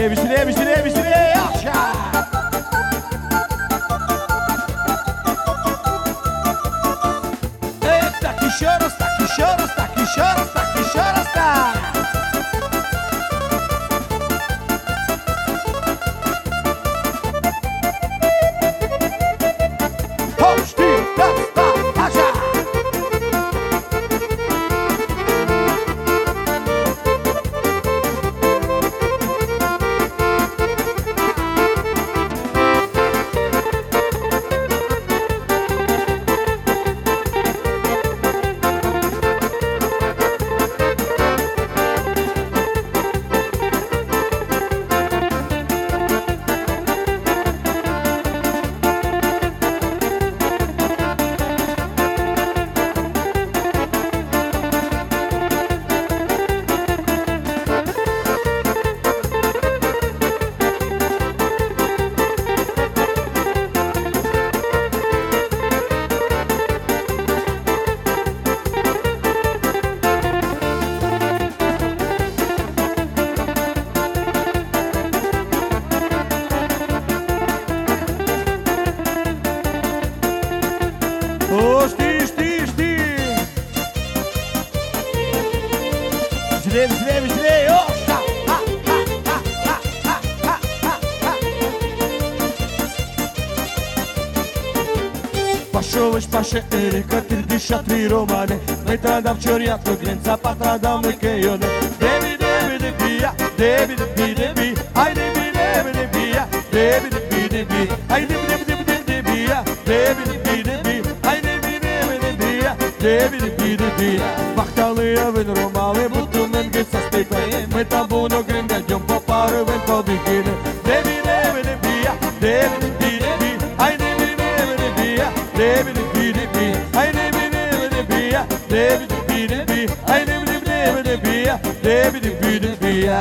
Vestire, vestire, vestire, așa! Stachișorul, stachișorul, stachișorul, stachișorul ăsta! Hop, știi, da, sta, așa! O, știi, știi, știi! Zile, zile, zile, o, șa! Ha, ha, ha, ha, ha, ha, ha, ha! Pašović paše Erika, Tirdiša, tri romane. Noi tradam čorijatko, Grenca, pa tradam neke jone. Debi, debi, debija, debi, debi, debi, aj debi, debi, debija, debi, debi, debi, aj debi, debi, debi, debija, debi, debi, debi, aj debi, debi, debija, debi, debi, debija. Bahtalıya ven romalı, butumen gitsa stejta. Me tabuno grinda, jom po paru ven po bikini. Debi, debi, debija, debi, debi, debi, aj debi, debi, debija, debi, debi, debi, aj debi, debi, debija, debi, debi, debi, aj debi, debi, debija, debi, debi, debija.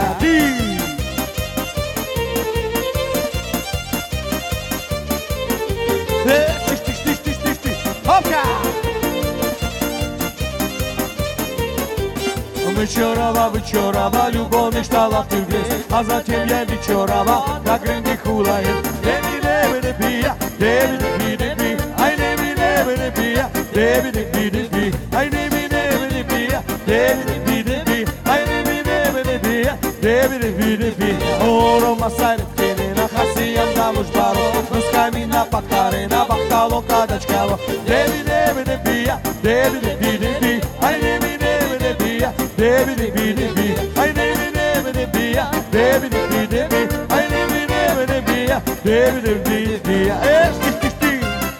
Вычурова, вычурова, любовь мечтала ты весь, а затем я вечерова, на гринде хулает. Деби, деби, дебия, деби, деби, деби, ай деби, деби, дебия, деби, деби, деби, ай деби, деби, дебия, деби, деби, деби, ай деби, деби, дебия, деби, деби, деби. О, Рома Сайрфтенина, хасиям дамуш баро, русками на пактаре, на бахтало кадачкаво. Деби, деби, дебия, деби, деби, деби, ай деби, деби, дебия, debi, debi, debi, ay debi, debi, debi, debi, debi, debi, ay debi, debi, debi, debi, debi, debi, esti, esti.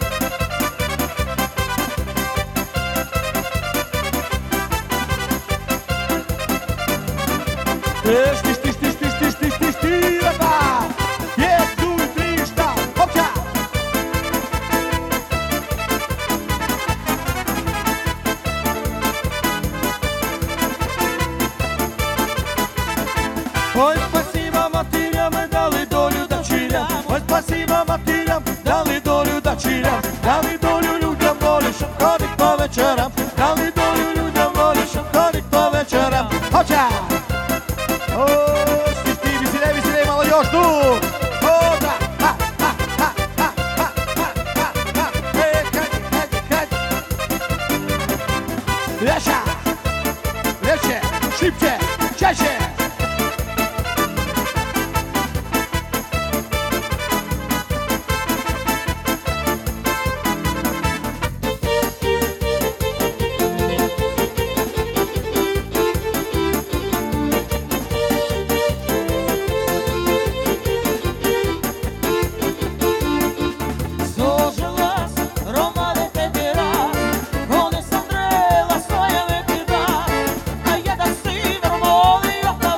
Esti, esti, esti, esti, esti, esti, esti, rapa. Yes, do it, three, stop, hop, cha. Ой, спасибо матерям, дали долю дочерям. Ой, спасибо матерям, дали долю дочерям. Дали долю людям волю, щоб ходить по вечорам. Дали долю людям волю, щоб ходить по вечорам. Хоча! О, стишки, веселей, веселей, молодежь, тут! О, да! Ха, ха, ха, ха, ха, ха, ха, ха. Эй, ходь, ходь, ходь. Леша! Легче, шибче, чаще! Con esa andrela soy a me quedar, ay, ya da si,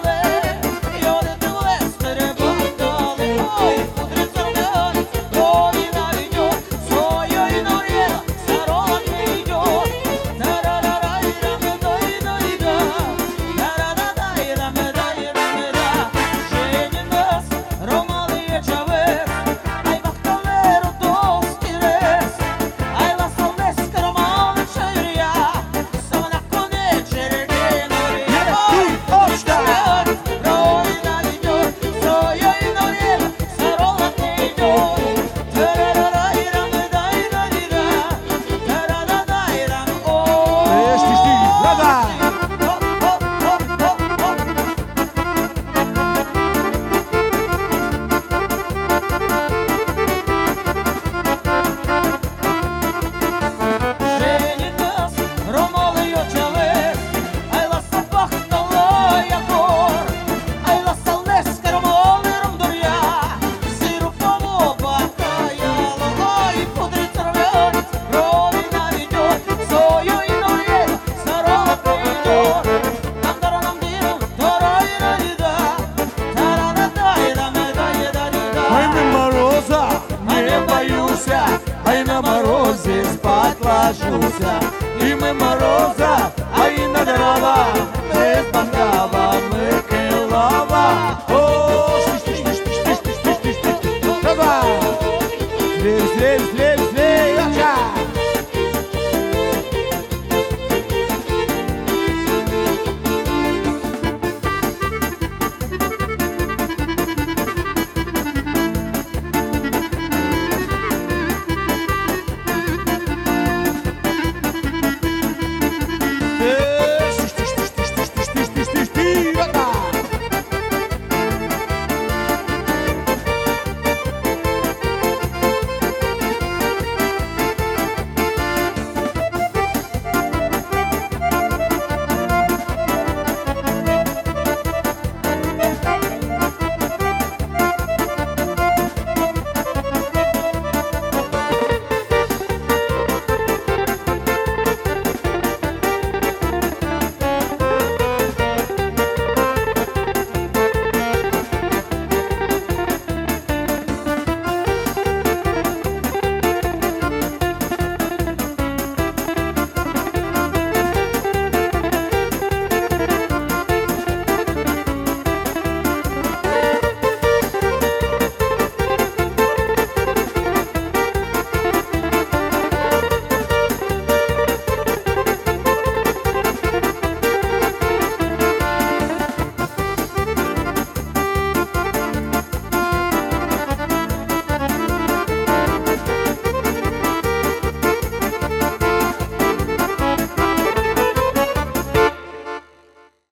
ajută